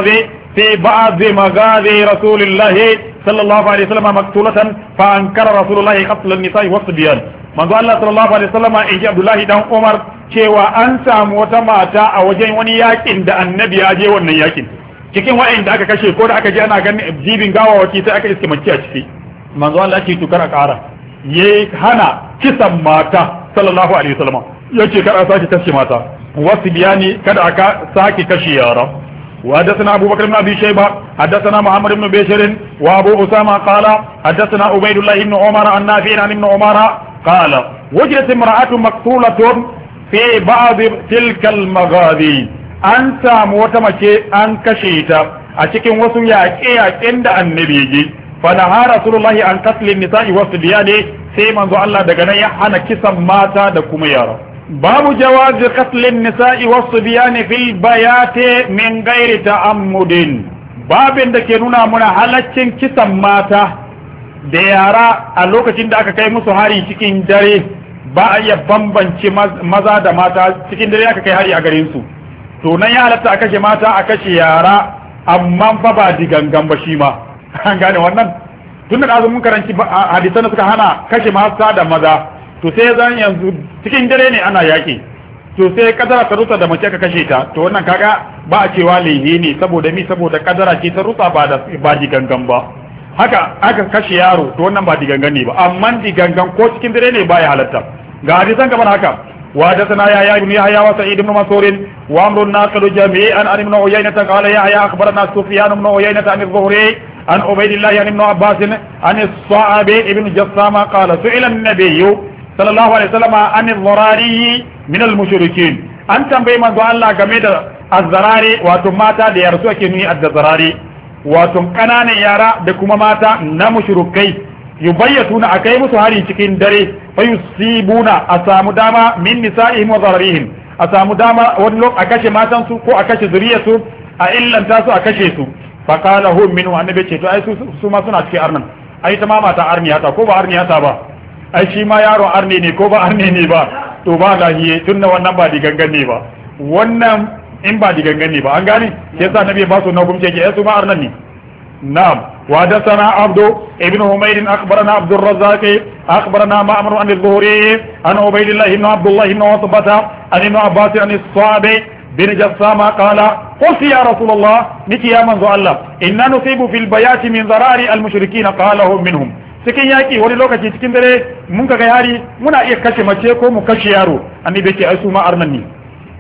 مغازي رسول الله صلى الله عليه وسلم مقتولة فانكر رسول الله قتل النساء والصبيان. manzo Allah sallallahu alaihi wasallam inji Abdullahi dan Umar cewa an samu wata mata a wajen wani yakin da annabi ya je wannan yakin, cikin wa'anda aka kashe ko da aka je ana ganin jibin gawawaki sai aka iske mace a ciki. Manzo Allah ce tukar a ƙara, yayi hana kisan mata sallallahu alaihi wasallam, yace kar a sake kashe mata, wasu biyani kada aka sake kashe yara. وحدثنا أبو بكر بن أبي شيبة حدثنا محمد بن بشير وأبو أسامة قال حدثنا عبيد الله بن عمر عن نافع عن ابن عمر قال وجدت امرأة مقتولة في بعض تلك المغازي. an samu wata mace an kashe ta a cikin wasu yaƙe-yaƙen da annabi ji, fa naha rasulullahi an qatlin nisa'i wasu biyane, sai manzo Allah daga nan ya hana kisan mata da kuma yara. babu jawazi qatlin nisa'i wasu biyane fil bayati min ghairi ta'ammudin, babin da ke nuna muna halaccin kisan mata da yara a lokacin da aka kai musu hari cikin dare, ba a iya bambance maza da mata, cikin dare aka kai hari a garin su. To nan ya halatta a kashe mata a kashe yara, amma fa ba digangan ba shi ma. An gane wannan? Tun da mun karanci hadisan da suka hana kashe mata da maza, to sai zan yanzu cikin dare ne ana yaƙi, to sai kadara ta rutsa da mace ka kashe ta, to wannan kaga ba a cewa lehe ne, saboda saboda kadara ce ta rutsa ba digangan ba. Haka aka kashe yaro, to wannan ba digangan ne ba, amma digangan ko cikin dare ne ba ya halatta. Ga hadisan kamar haka, وحدثنا يحيى بن يحيى وسعيد بن منصور وعمر الناقد جميعا عن ابن عيينة قال يحيى اخبرنا سفيان بن عيينة عن الزهري عن عبيد الله عن ابن عباس عن الصعب بن جسامة قال سئل النبي صلى الله عليه وسلم عن الضراري من المشركين. an tambayi manzo Allah game da azzarari, wato mata da yara su ake nuni azzarari, wato kananan yara da kuma mata na mushrikai, yubayyatuna akai musu hari cikin dare, fayusibuna a samu dama min nisa'ihim wa zararihim, a samu dama wani lokaci a kashe matan su ko a kashe zuriyarsu, a illanta su a kashe su. fa qala hum minhu, annabi ce to ai su ma suna cikin arnan, ai ta ma mata arniyata ko ba arniyata ba, ai shi ma yaro arne ne ko ba arne ne ba, to ba lahiye tunda wannan ba digangan ne ba, wannan in ba digangan ne ba, an gane sai sa nabi ba su na hukunce ke su ma arnan ne. نعم. وحدثنا عبد ابن حميد اخبرنا عبد الرزاق اخبرنا مأمر عن الزهري عن عبيد الله بن عبد الله بن عتبة عن ابن عباس عن الصعب بن جسامة قال قلت يا رسول الله نكي يا منزو الله إنا نصيب في البيات من ضرار المشركين قال هم منهم. cikin yaki wani lokaci cikin dare mun ga yari muna iya kashe mace ko mu kashe yaro, annabi ce ai su ma arnan ne.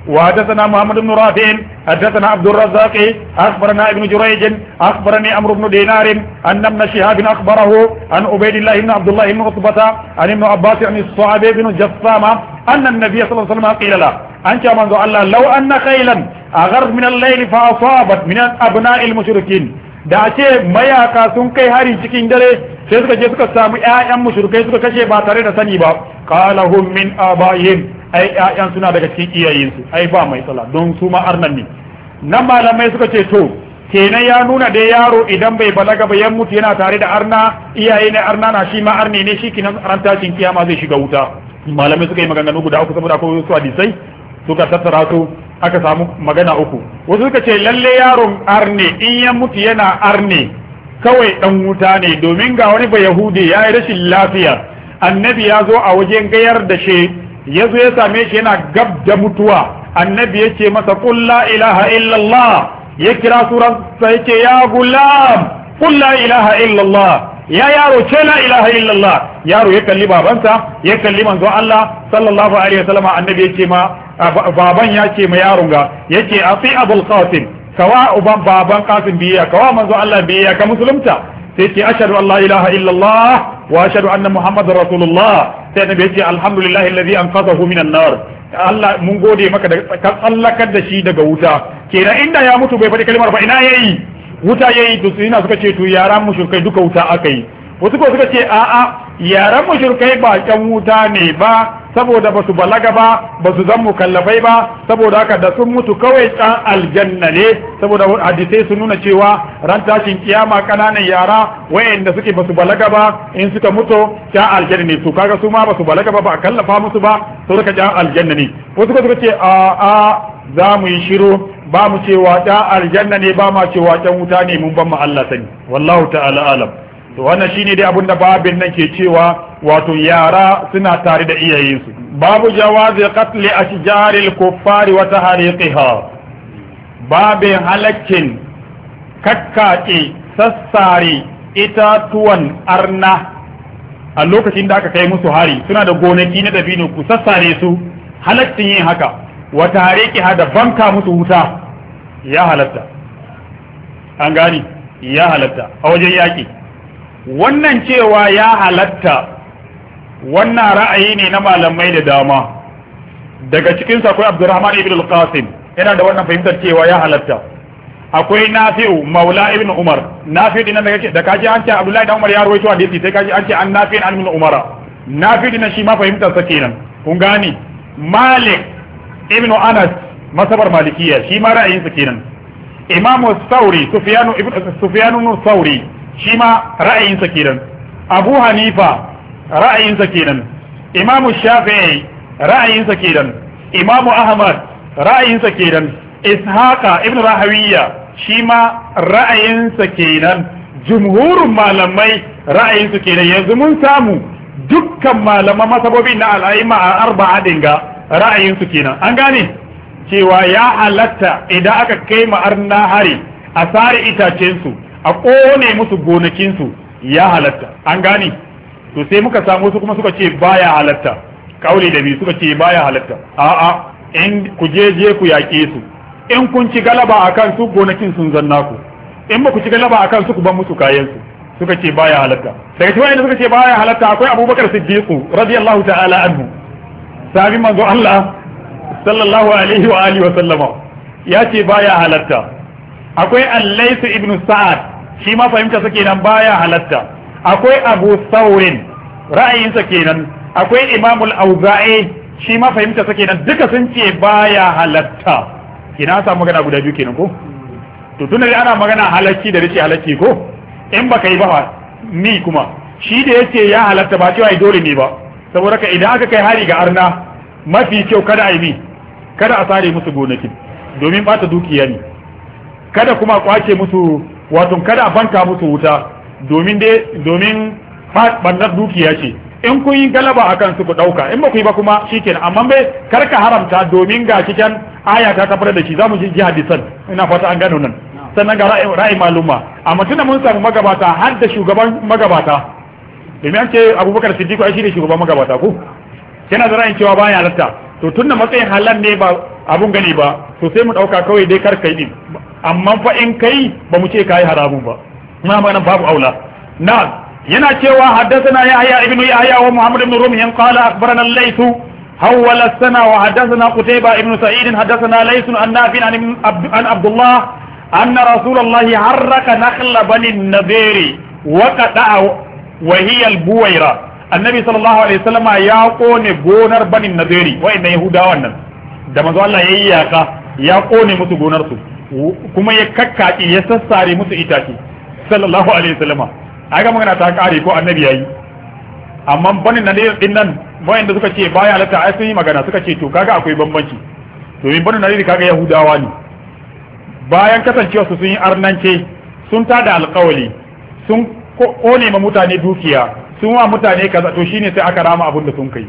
وحدثنا محمد بن رافع حدثنا عبد الرزاق اخبرنا ابن جريج اخبرني عمرو بن دينار ان ابن شهاب اخبره عن عبيد الله بن عبد الله بن عتبة عن ابن عباس عن الصعب بن جثامة ان النبي صلى الله عليه وسلم قيل له انت من الله لو ان خيلا اغرت من الليل فاصابت من ابناء المشركين da ce mayaka sun kai hari cikin dare sai suka je suka samu ƴaƴan mushrikai suka kashe ba tare da sani ba qala hum min abaihim ai ƴaƴan suna daga cikin iyayensu ai ba mai tsala don su ma arnan ne nan malamai suka ce to kenan ya nuna da yaro idan bai balaga ba ya mutu yana tare da arna iyaye ne arna na shi ma arne ne shi kinan ran tashin kiyama zai shiga wuta malamai suka yi maganganu guda uku saboda akwai wasu hadisai suka tattara su aka samu magana uku wasu suka ce lalle yaron arne in ya mutu yana arne kawai dan wuta ne domin ga wani ba yahudi ya yi rashin lafiya annabi ya zo a wajen gayar da shi ya zo ya same shi yana gab da mutuwa annabi ya ce masa qul la ilaha illallah ya kira suran sai ce ya gulam qul la ilaha illallah ya yaro ce la ilaha illallah yaro ya kalli babansa ya kalli manzon Allah sallallahu alaihi wasallam annabi ya ce ma baban ya ce ma yaron ga yake afi abul qasim kawa uban baban qasim biya kawa manzon Allah biya ka musulunta sai ce ashhadu an la ilaha illallah wa ashhadu anna muhammadar rasulullah sai annabi ya ce alhamdulillahi alladhi anqadhahu minan nar Allah mun gode maka da ka tsallakar da shi daga wuta kenan inda ya mutu bai faɗi kalmar ba ina yayi wuta yayi to ina suka ce to yaran mushrikai duka wuta akai wasu ko suka ce a'a yaran mushrikai ba kan wuta ne ba saboda basu balaga ba basu zan mukallafai ba saboda haka da sun mutu kawai dan aljanna ne saboda hadisai sun nuna cewa ran tashin kiyama kananan yara wayanda suke basu balaga ba in suka mutu dan aljanna ne to kaga su ma basu balaga ba ba a kallafa musu ba to suka dan aljanna ne wasu ko suka ce a'a za mu yi shiru ba mu cewa dan aljanna ne ba ma cewa dan wuta ne mun ban mu Allah sani wallahu ta'ala alam to wannan shine dai abin da babin nan ke cewa wato yara suna tare da iyayensu babu jawazi qatl ashjaril kuffari wa tahriqiha babin halakkin kakkake sassare itatuwan arna a lokacin da aka kai musu hari suna da gonaki na dabino ku sassare su halakkin yin haka wa tahriqiha da banka musu wuta ya halatta an gani ya halatta a wajen yaki wannan cewa ya halatta wannan ra'ayi ne na malamai da dama daga cikin su akwai Abdurrahman ibn al-Qasim yana da wannan fahimtar cewa ya halatta akwai Nafi'u Maula ibn Umar Nafi'u dinan da kaji an ce Abdullahi dan Umar ya rawaito hadisi sai kaji an ce an Nafi' an ibn Umar Nafi'u dinan shi ma fahimtar sa kenan kun gane Malik ibn Anas masabar Malikiyya shi ma ra'ayin sa kenan Imam Thawri Sufyan ibn Thawri shi ma ra'ayinsa kenan Abu Hanifa ra'ayinsa kenan Imam Shafi'i ra'ayinsa kenan Imam Ahmad ra'ayinsa kenan Ishaqa ibn Rahawiyya shi ma ra'ayinsa kenan jumhurun malamai ra'ayinsa kenan yanzu mun samu dukkan malaman masabobin na al'aima a arba'a dinga ra'ayinsu kenan an gane cewa ya halatta idan aka kai ma'arna hari a sare itacensu a ƙone musu gonakinsu ya halatta an gane to sai muka samu su kuma suka ce baya halatta kauli da biyu suka ce baya halatta a'a in ku je ku yaƙe su in kun ci galaba akan su gonakin sun zanna ku in ba ku ci galaba akan su ku ban musu kayan su suka ce baya halatta daga cikin wanda suka ce baya halatta akwai Abubakar Siddiq radiyallahu ta'ala anhu sabi manzo Allah sallallahu alaihi wa alihi wa sallama ya ce baya halatta akwai Al-Layth ibn Sa'ad shi ma fahimta sa kenan baya halatta akwai Abu Thawrin ra'ayinsa kenan akwai Imam al-Auza'i shi ma fahimta sa kenan duka sun ce baya halatta ina samu magana guda biyu kenan ko to tunda ana magana halacci da rice halacci ko in baka yi ba ni kuma shi da yace ya halatta ba cewa dole ne ba saboda ka idan aka kai hari ga arna mafi kyau kada a yi kada a sare musu gonakin domin bata dukiya ne kada kuma kwace musu wato kada a banka musu wuta domin bannar dukiya ce in kun yi galaba akan su ku dauka in ba ku yi ba kuma shikenan amma bai karka haramta domin ga cikin aya ta kafar da shi zamu ji hadisan ina fata an gano nan sannan ga ra'ayi maluma amma tunda mun samu magabata har da shugaban magabata domin an ce Abubakar Siddiq ai shi ne shugaban magabata ko yana da ra'ayin cewa baya halatta to tunda matsayin halal ne ba abun gani ba to sai mu dauka kawai dai kar kai din amma fa in kai ba mu ce kai haramun ba na magana babu aula na yana cewa haddathana yahya ibn yahya wa muhammad ibn rumh qala akhbarana al-layth حول السنة وحدثنا قتيبة ابن سعيد حدثنا ليس عن نافع عن عبد الله أن رسول الله حرك نخل بني النذير وقطع وهي البويرة النبي صلى الله عليه وسلم يقون غونر بني النذير وإن يهودا wannan da manzo Allah yayi yaka ya kone musu gonar su kuma ya kakkaki ya sassare musu itace sallallahu alaihi wasallam aga magana ta kare ko annabi yayi amma bani nadir din nan wayanda suka ce baya halatta ai sun yi magana suka ce to kaga akwai bambanci to in bani nadir kaga yahudawa ne bayan kasancewa su sun yi arnance sun tada alƙawali sun kone ma mutane dukiya sun wa mutane kaza to shine sai aka rama abin da sun kai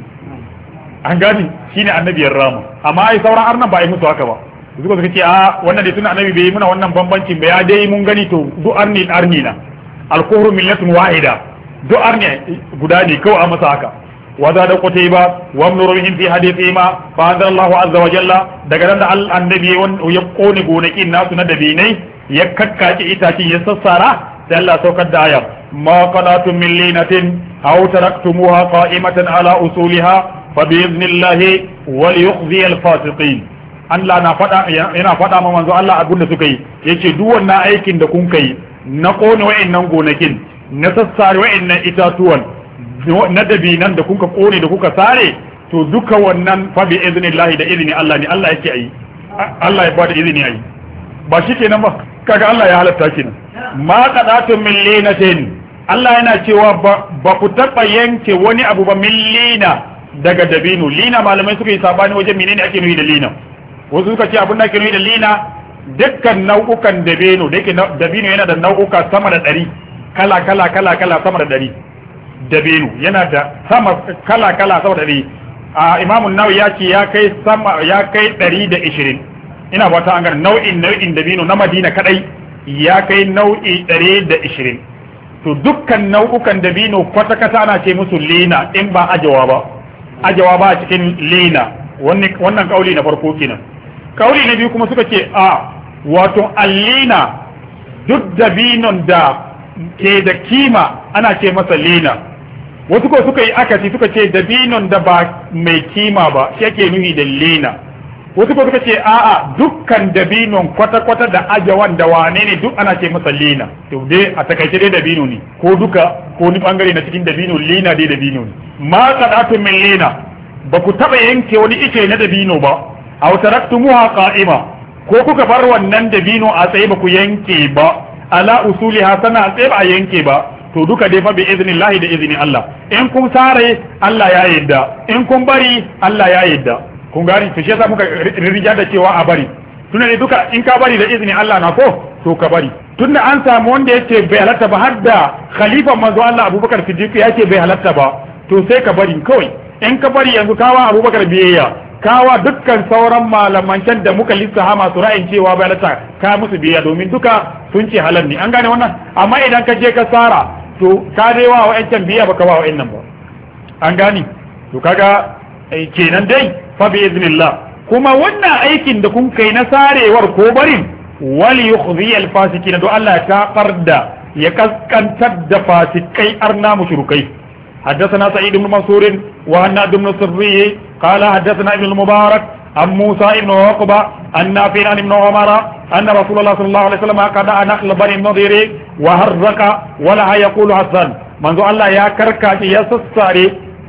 an gani shine annabiyar rama amma ai sauran arnan ba ai musu haka ba suka ce a wannan dai tuna annabi bai yi muna wannan bambancin ba ya dai mun gani to duk arni na alkuhru millatun wahida duk arni guda ne kawai a masa haka وزاد قتيبة وابن رمح في حديثهما فأنزل الله عز وجل دغدان النبي يقون غونكي الناس ندبيني يككاكي إتاكي يسسارا سألا سوكت دايا ما قناتم من لينة أو تركتموها قائمة على أصولها فبإذن الله وليخزي الفاسقين Allah yana faɗa ma manzo Allah abin da suka yi yace duk wannan aikin da kun kai na kone wa'annan gonakin na sassare wa'annan itatuwan na dabinan da kuka kone da kuka sare to duka wannan fa bi iznillahi da izini Allah ne Allah yake ayi Allah ya bada izini ayi ba shikenan ba kaga Allah ya halatta kenan ma qadatu min linatin Allah yana cewa ba ku taba yanke wani abu ba min lina daga dabino lina malamai suka yi sabani wajen menene ake nufi da lina wasu suka ce abin da ake nufi da lina dukkan nau'ukan dabino da yake dabino yana da nau'uka sama da 100 kala sama da 100 dabino yana da sama kala sama da 100 a imamun nawawi ya ce ya kai 120 ina ba ta an gane nau'in dabino na Madina kadai ya kai nau'i 120 to dukkan nau'ukan dabino kwata ana ce musu lina in ba ajawa ba a cikin lina wannan kauli na farko kenan kauli na biyu kuma suka ce a wato allina duk dabinon da ke da kima ana ce masa lina wasu ko suka yi akasi suka ce dabinon da ba mai kima ba shi ake nuhi da lina wasu ko suka ce a'a dukkan dabinon kwata-kwata da ajawan da wane ne duk ana ce masa lina to dai a takaice dai dabino ne ko duka ko ni bangare na cikin dabino lina dai dabino ne ma qadatu min lina ba ku taba yanke wani ice na dabino ba aw taraktumuha qa'ima ko kuka bar wannan dabino a tsaye ba ku yanke ba ala usuliha sana tsaye ba a yanke ba to duka dai fa bi iznillahi da izinin Allah in kun sare Allah ya yarda in kun bari Allah ya yarda kun gari to shi yasa muka rija da cewa a bari tunda ne duka in ka bari da izinin Allah na ko to ka bari tunda an samu wanda yake bai halatta ba har da khalifa manzo Allah Abubakar Siddiq yake bai halatta ba to sai ka bari kawai in ka bari yanzu kawa Abubakar biyayya kawa dukkan sauran malaman can da muka lissafa masu ra'ayin cewa bai halatta ka musu biyayya domin duka sun ce halal ne an gane wannan amma idan ka je ka sara to ka dai wa wa'ancan biya baka wa wa'annan ba an gani to kaga kenan dai fa bi iznillah kuma wannan aikin da kun kai na sarewar ko barin wal yukhzi al fasikin do Allah ta farda ya kaskantar da fasikai arna mushrikai حدثنا سعيد بن منصور وهناد بن الصري قال حدثنا ابن المبارك عن موسى بن عقبة عن نافع عن ابن عمر أن رسول الله صلى الله عليه وسلم قد نخل بني النضير وهرق ولا يقول حسن منذ الله يا كركا يا سساري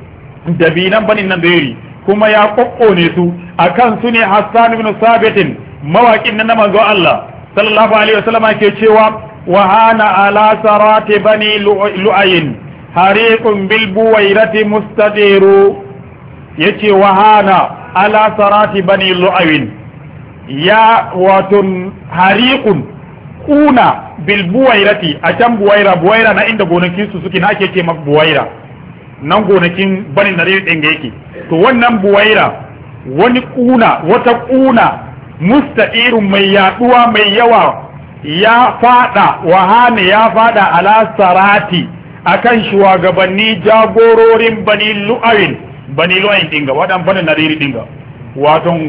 دبينا بني النضير كما يا قونيسو أكان سني حسان بن ثابت مواكين منذ الله صلى الله عليه وسلم كيشوا وهانا على سرات بني لؤين hariqun bil buwairati mustadiru yace wahana ala sarati bani lu'awin ya watun hariqun kuna bil buwairati a can buwaira na inda gonakin su suke na ake ce maka buwaira nan gonakin bani narir din ga yake to wannan buwaira wani kuna wata kuna mustadirun mai yaduwa mai yawa ya fada wahana ya fada ala sarati akan shugabanni jagororin bani lu'ayin dinga wadan bani nariri dinga wato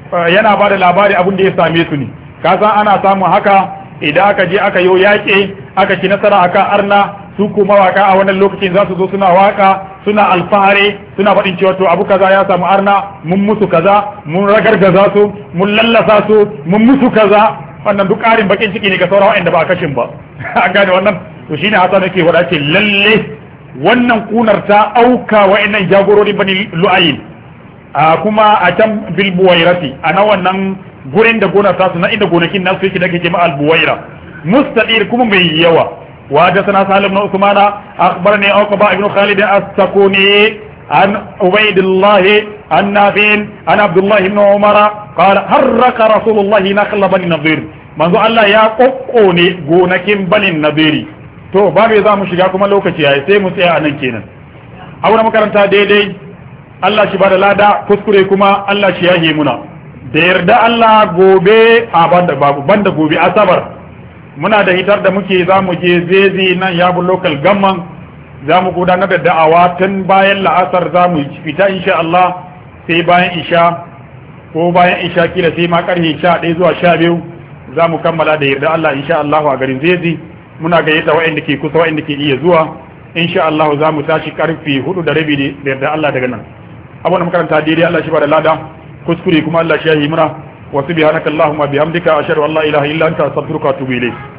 yana bada labari abin da ya same su ne ka san ana samun haka idan aka je aka yo yaƙe aka ci nasara akan arna su kuma waka a wannan lokacin za su zo suna waka suna alfahari suna faɗin cewa to abu kaza ya samu arna mun musu kaza mun ragargaza su mun lallasa su mun musu kaza wannan duk ƙarin bakin ciki ne ga sauran wa'anda ba a kashin ba an gane wannan to shine Hassan yake faɗa ce lalle wannan kunar ta auka wa'annan jagororin bani lu'ayin kuma a can bil buwairati ana wannan gurin da gonar ta su na inda gonakin nasu yake da ke jama'a al buwaira mustadir kuma mai yawa وحدثنا سهل بن عثمان اخبرني عقبه بن خالد السكوني عن عبيد الله عن نافع عن عبد الله بن عمر قال حرك رسول الله نخل بني النضير منذ الله يا قوني gonakin bani nadiri to babu za mu shiga kuma lokaci yayi sai mu tsaya anan kenan aure makaranta daidai Allah shi bada lada kuskure kuma Allah shi yahe muna da yarda Allah gobe a banda gobe asabar muna da hitar da muke za mu je zezi nan yabu local gamman za mu gudanar da da'awa tun bayan la'asar za mu fita insha Allah sai bayan isha ko bayan isha kila sai ma karfe 11 zuwa 12 za mu kammala da yarda Allah insha Allah a garin zezi muna gayyata wa'anda ke kusa wa'anda ke iya zuwa insha Allah za mu tashi karfe 4:30 da yarda Allah daga nan abun makaranta daidai Allah shi ba da lada kuskure kuma Allah shi ya yi muna wa subhanakallahumma bihamdika ashhadu an la ilaha illa anta astaghfiruka wa atubu ilayk